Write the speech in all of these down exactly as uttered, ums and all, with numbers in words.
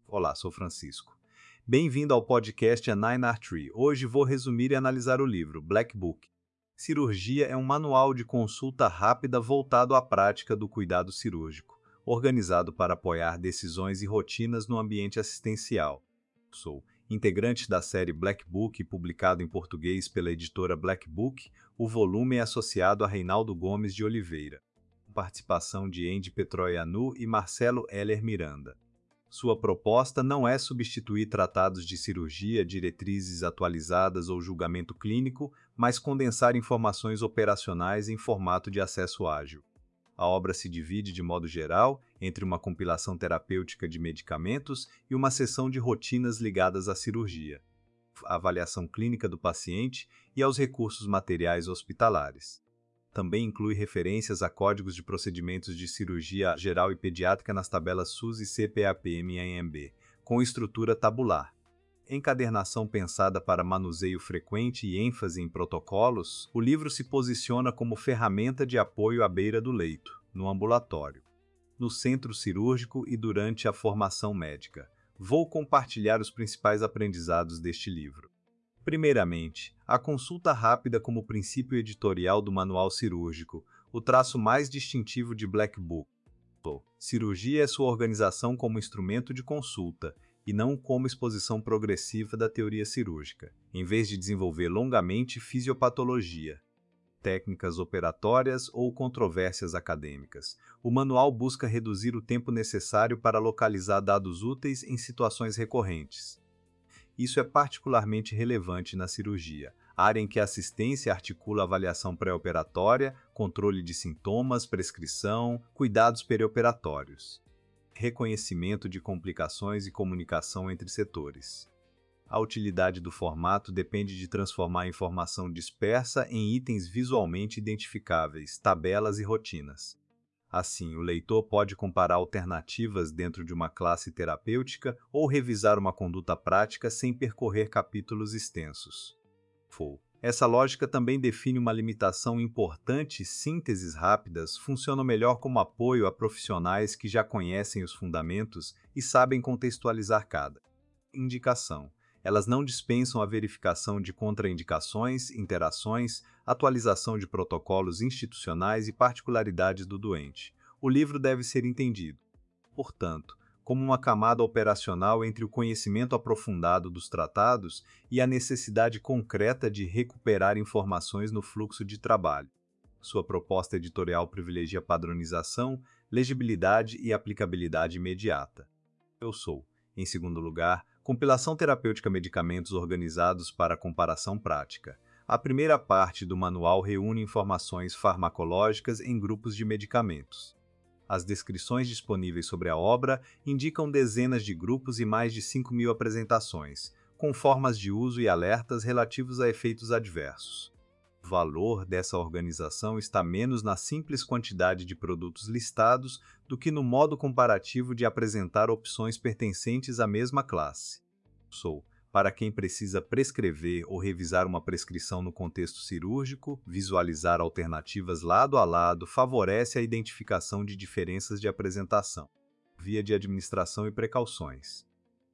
Olá, sou Francisco. Bem-vindo ao podcast A Nine Art Tree. Hoje vou resumir e analisar o livro Black Book. Cirurgia é um manual de consulta rápida voltado à prática do cuidado cirúrgico, organizado para apoiar decisões e rotinas no ambiente assistencial. Sou integrante da série Black Book, publicado em português pela editora Black Book. O volume é associado a Reinaldo Gomes de Oliveira. Participação de Andy Petroianu e Marcelo Heller Miranda. Sua proposta não é substituir tratados de cirurgia, diretrizes atualizadas ou julgamento clínico, mas condensar informações operacionais em formato de acesso ágil. A obra se divide, de modo geral, entre uma compilação terapêutica de medicamentos e uma seção de rotinas ligadas à cirurgia, à avaliação clínica do paciente e aos recursos materiais hospitalares. Também inclui referências a códigos de procedimentos de cirurgia geral e pediátrica nas tabelas SUS e C P A P M A M B, com estrutura tabular. Encadernação pensada para manuseio frequente e ênfase em protocolos, o livro se posiciona como ferramenta de apoio à beira do leito, no ambulatório, no centro cirúrgico e durante a formação médica. Vou compartilhar os principais aprendizados deste livro. Primeiramente, a consulta rápida como princípio editorial do manual cirúrgico, o traço mais distintivo de Black Book. Cirurgia é sua organização como instrumento de consulta, e não como exposição progressiva da teoria cirúrgica, em vez de desenvolver longamente fisiopatologia, técnicas operatórias ou controvérsias acadêmicas. O manual busca reduzir o tempo necessário para localizar dados úteis em situações recorrentes. Isso é particularmente relevante na cirurgia, área em que a assistência articula avaliação pré-operatória, controle de sintomas, prescrição, cuidados perioperatórios, reconhecimento de complicações e comunicação entre setores. A utilidade do formato depende de transformar a informação dispersa em itens visualmente identificáveis, tabelas e rotinas. Assim, o leitor pode comparar alternativas dentro de uma classe terapêutica ou revisar uma conduta prática sem percorrer capítulos extensos. Essa lógica também define uma limitação importante. Sínteses rápidas funcionam melhor como apoio a profissionais que já conhecem os fundamentos e sabem contextualizar cada indicação. Elas não dispensam a verificação de contraindicações, interações, atualização de protocolos institucionais e particularidades do doente. O livro deve ser entendido, portanto, como uma camada operacional entre o conhecimento aprofundado dos tratados e a necessidade concreta de recuperar informações no fluxo de trabalho. Sua proposta editorial privilegia padronização, legibilidade e aplicabilidade imediata. Eu sou, em segundo lugar, compilação terapêutica medicamentos organizados para comparação prática. A primeira parte do manual reúne informações farmacológicas em grupos de medicamentos. As descrições disponíveis sobre a obra indicam dezenas de grupos e mais de cinco mil apresentações, com formas de uso e alertas relativos a efeitos adversos. O valor dessa organização está menos na simples quantidade de produtos listados do que no modo comparativo de apresentar opções pertencentes à mesma classe. Sou, para quem precisa prescrever ou revisar uma prescrição no contexto cirúrgico, visualizar alternativas lado a lado favorece a identificação de diferenças de apresentação, via de administração e precauções.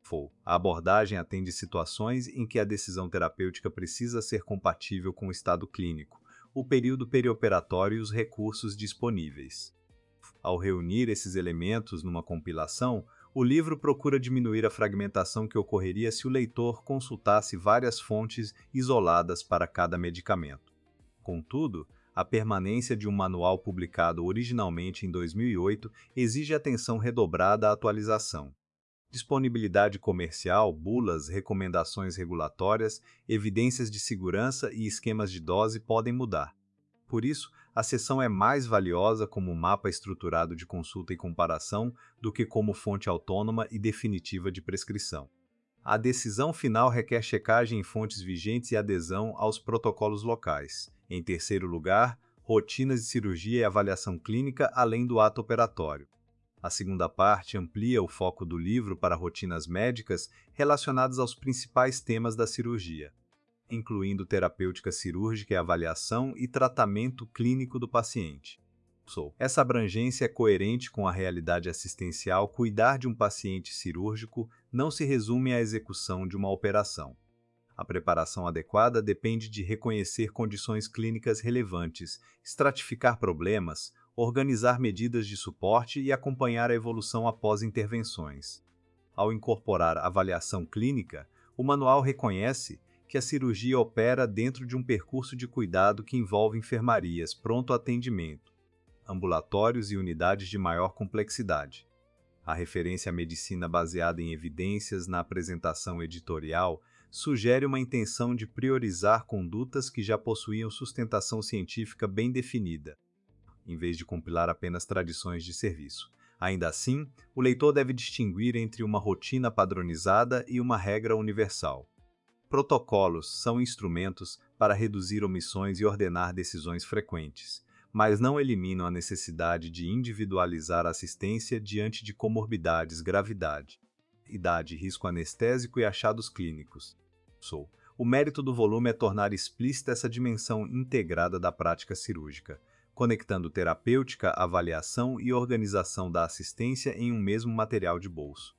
A abordagem atende situações em que a decisão terapêutica precisa ser compatível com o estado clínico, o período perioperatório e os recursos disponíveis. Ao reunir esses elementos numa compilação, o livro procura diminuir a fragmentação que ocorreria se o leitor consultasse várias fontes isoladas para cada medicamento. Contudo, a permanência de um manual publicado originalmente em dois mil e oito exige atenção redobrada à atualização. Disponibilidade comercial, bulas, recomendações regulatórias, evidências de segurança e esquemas de dose podem mudar. Por isso, a seção é mais valiosa como mapa estruturado de consulta e comparação do que como fonte autônoma e definitiva de prescrição. A decisão final requer checagem em fontes vigentes e adesão aos protocolos locais. Em terceiro lugar, rotinas de cirurgia e avaliação clínica além do ato operatório. A segunda parte amplia o foco do livro para rotinas médicas relacionadas aos principais temas da cirurgia, incluindo terapêutica cirúrgica e avaliação e tratamento clínico do paciente. Sou. Essa abrangência é coerente com a realidade assistencial. Cuidar de um paciente cirúrgico não se resume à execução de uma operação. A preparação adequada depende de reconhecer condições clínicas relevantes, estratificar problemas, organizar medidas de suporte e acompanhar a evolução após intervenções. Ao incorporar avaliação clínica, o manual reconhece que a cirurgia opera dentro de um percurso de cuidado que envolve enfermarias, pronto atendimento, ambulatórios e unidades de maior complexidade. A referência à medicina baseada em evidências na apresentação editorial sugere uma intenção de priorizar condutas que já possuíam sustentação científica bem definida, em vez de compilar apenas tradições de serviço. Ainda assim, o leitor deve distinguir entre uma rotina padronizada e uma regra universal. Protocolos são instrumentos para reduzir omissões e ordenar decisões frequentes, mas não eliminam a necessidade de individualizar a assistência diante de comorbidades, gravidade, idade, risco anestésico e achados clínicos. Sou. O mérito do volume é tornar explícita essa dimensão integrada da prática cirúrgica, conectando terapêutica, avaliação e organização da assistência em um mesmo material de bolso.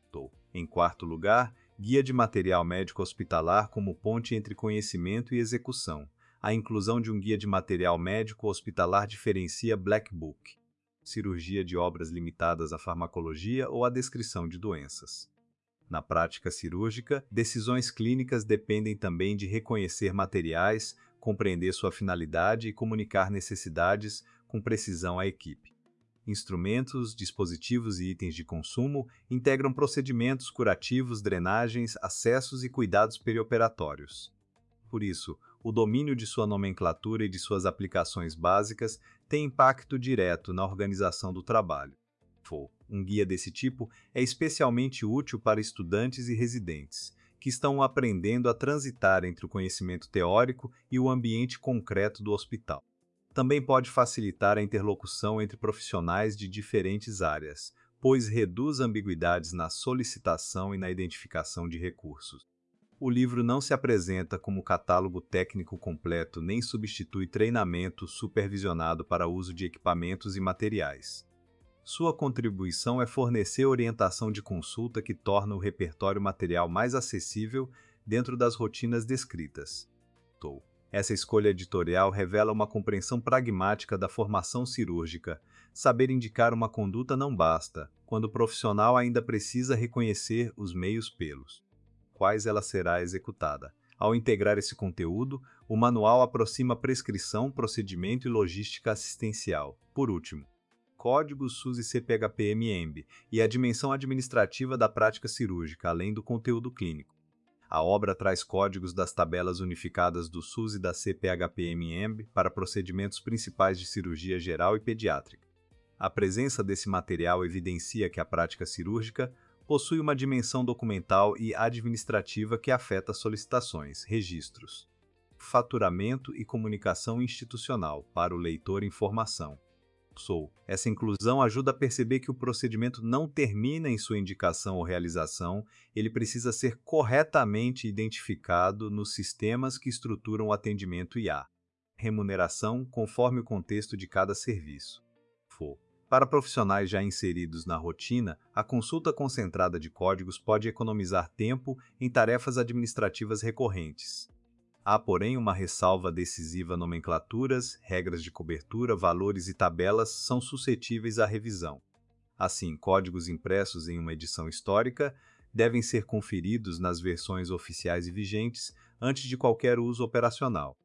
Em quarto lugar, guia de material médico hospitalar como ponte entre conhecimento e execução. A inclusão de um guia de material médico hospitalar diferencia Black Book, cirurgia de obras limitadas à farmacologia ou à descrição de doenças. Na prática cirúrgica, decisões clínicas dependem também de reconhecer materiais, compreender sua finalidade e comunicar necessidades com precisão à equipe. Instrumentos, dispositivos e itens de consumo integram procedimentos curativos, drenagens, acessos e cuidados perioperatórios. Por isso, o domínio de sua nomenclatura e de suas aplicações básicas tem impacto direto na organização do trabalho. Um guia desse tipo é especialmente útil para estudantes e residentes, que estão aprendendo a transitar entre o conhecimento teórico e o ambiente concreto do hospital. Também pode facilitar a interlocução entre profissionais de diferentes áreas, pois reduz ambiguidades na solicitação e na identificação de recursos. O livro não se apresenta como catálogo técnico completo nem substitui treinamento supervisionado para uso de equipamentos e materiais. Sua contribuição é fornecer orientação de consulta que torna o repertório material mais acessível dentro das rotinas descritas. Essa escolha editorial revela uma compreensão pragmática da formação cirúrgica. Saber indicar uma conduta não basta, quando o profissional ainda precisa reconhecer os meios pelos quais ela será executada. Ao integrar esse conteúdo, o manual aproxima prescrição, procedimento e logística assistencial. Por último, códigos SUS e C P H P M E M B e a dimensão administrativa da prática cirúrgica, além do conteúdo clínico. A obra traz códigos das tabelas unificadas do SUS e da C P H P M E M B para procedimentos principais de cirurgia geral e pediátrica. A presença desse material evidencia que a prática cirúrgica possui uma dimensão documental e administrativa que afeta solicitações, registros, faturamento e comunicação institucional para o leitor em formação. Sou. Essa inclusão ajuda a perceber que o procedimento não termina em sua indicação ou realização, ele precisa ser corretamente identificado nos sistemas que estruturam o atendimento I A. Remuneração conforme o contexto de cada serviço. For. Para profissionais já inseridos na rotina, a consulta concentrada de códigos pode economizar tempo em tarefas administrativas recorrentes. Há, porém, uma ressalva decisiva: nomenclaturas, regras de cobertura, valores e tabelas são suscetíveis à revisão. Assim, códigos impressos em uma edição histórica devem ser conferidos nas versões oficiais e vigentes antes de qualquer uso operacional.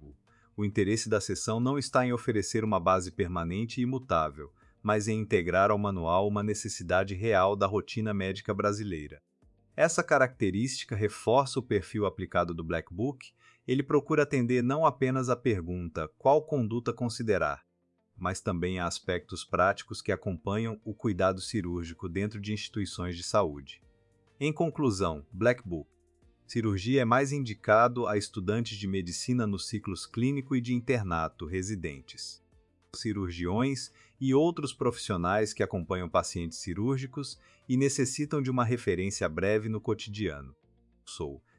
O interesse da seção não está em oferecer uma base permanente e imutável, mas em integrar ao manual uma necessidade real da rotina médica brasileira. Essa característica reforça o perfil aplicado do Black Book. Ele procura atender não apenas à pergunta qual conduta considerar, mas também a aspectos práticos que acompanham o cuidado cirúrgico dentro de instituições de saúde. Em conclusão, Black Book. Cirurgia é mais indicado a estudantes de medicina nos ciclos clínico e de internato, residentes, cirurgiões e outros profissionais que acompanham pacientes cirúrgicos e necessitam de uma referência breve no cotidiano. Sou.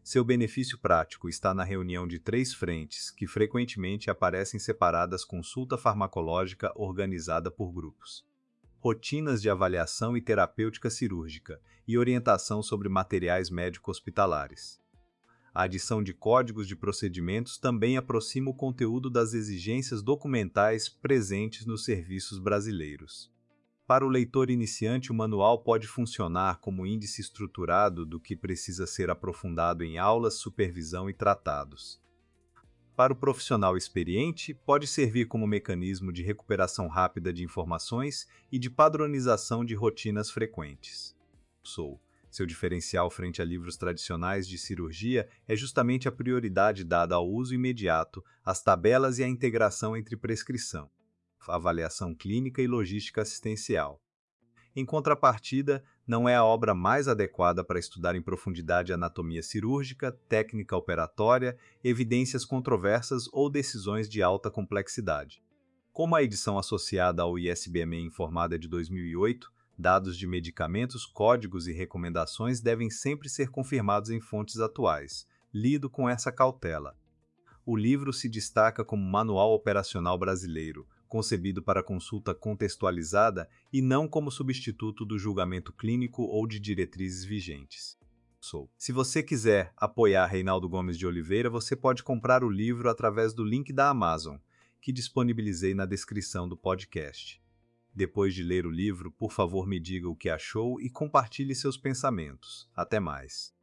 Seu benefício prático está na reunião de três frentes, que frequentemente aparecem separadas: consulta farmacológica organizada por grupos, rotinas de avaliação e terapêutica cirúrgica, e orientação sobre materiais médico-hospitalares. A adição de códigos de procedimentos também aproxima o conteúdo das exigências documentais presentes nos serviços brasileiros. Para o leitor iniciante, o manual pode funcionar como índice estruturado do que precisa ser aprofundado em aulas, supervisão e tratados. Para o profissional experiente, pode servir como mecanismo de recuperação rápida de informações e de padronização de rotinas frequentes. Sou. Seu diferencial frente a livros tradicionais de cirurgia é justamente a prioridade dada ao uso imediato, às tabelas e à integração entre prescrição, avaliação clínica e logística assistencial. Em contrapartida, não é a obra mais adequada para estudar em profundidade anatomia cirúrgica, técnica operatória, evidências controversas ou decisões de alta complexidade. Como a edição associada ao I S B M informada de dois mil e oito, dados de medicamentos, códigos e recomendações devem sempre ser confirmados em fontes atuais. Lido com essa cautela. O livro se destaca como manual operacional brasileiro, concebido para consulta contextualizada e não como substituto do julgamento clínico ou de diretrizes vigentes. Sou. Se você quiser apoiar Reinaldo Gomes de Oliveira, você pode comprar o livro através do link da Amazon, que disponibilizei na descrição do podcast. Depois de ler o livro, por favor me diga o que achou e compartilhe seus pensamentos. Até mais.